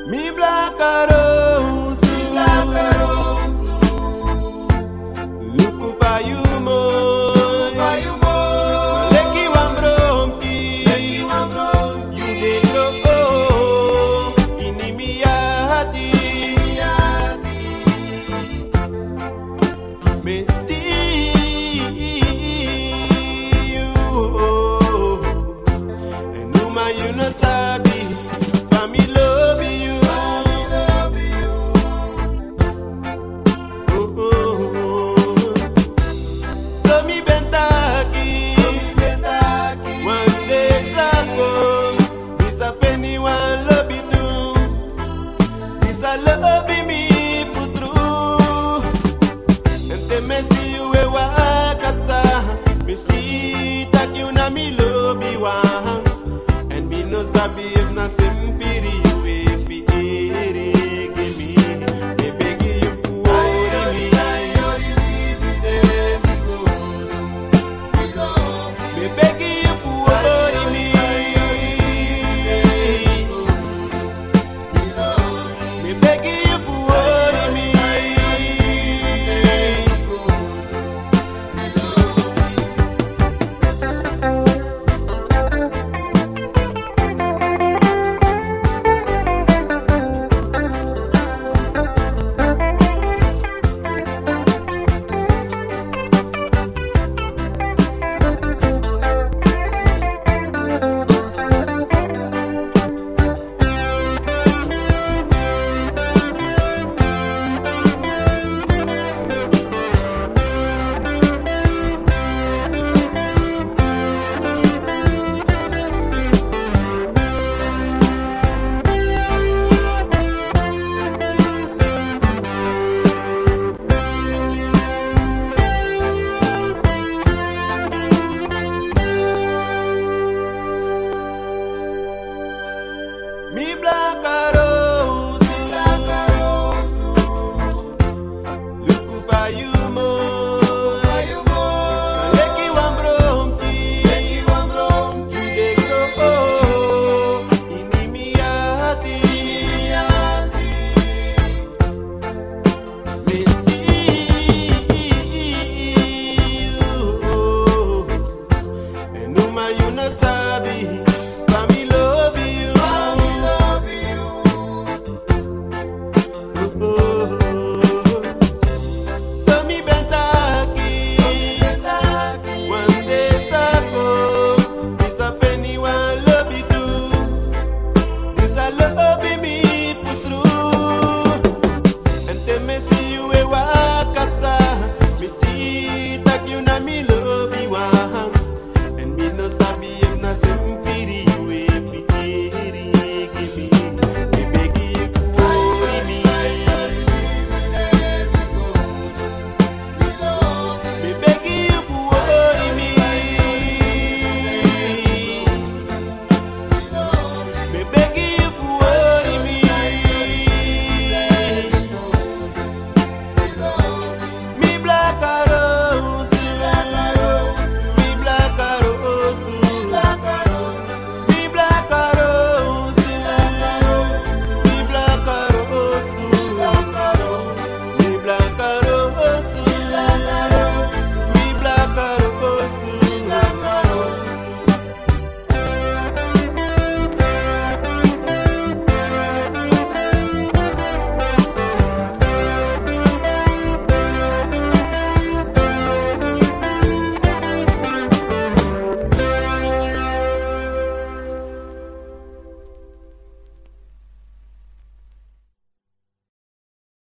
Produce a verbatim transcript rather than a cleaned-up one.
Mi black rose, mi black rose. Look over you, mo. Over you, mo. Leki wambronki, leki wambronki. You dey grow, oh, inimiati, inimiati. Me still you, and no man you no sabi. Me love you, me love you. Oh, oh, oh. So me bentaki, so me bentaki. One day sako, this a penny one love you too. This a love me for true. And they me see you a wakata. Me see that you na me love you one. And me no sabi if na simpiri you if be ere give me. Me beg you for me. Me beg you for me. Me beg you for me. Mi black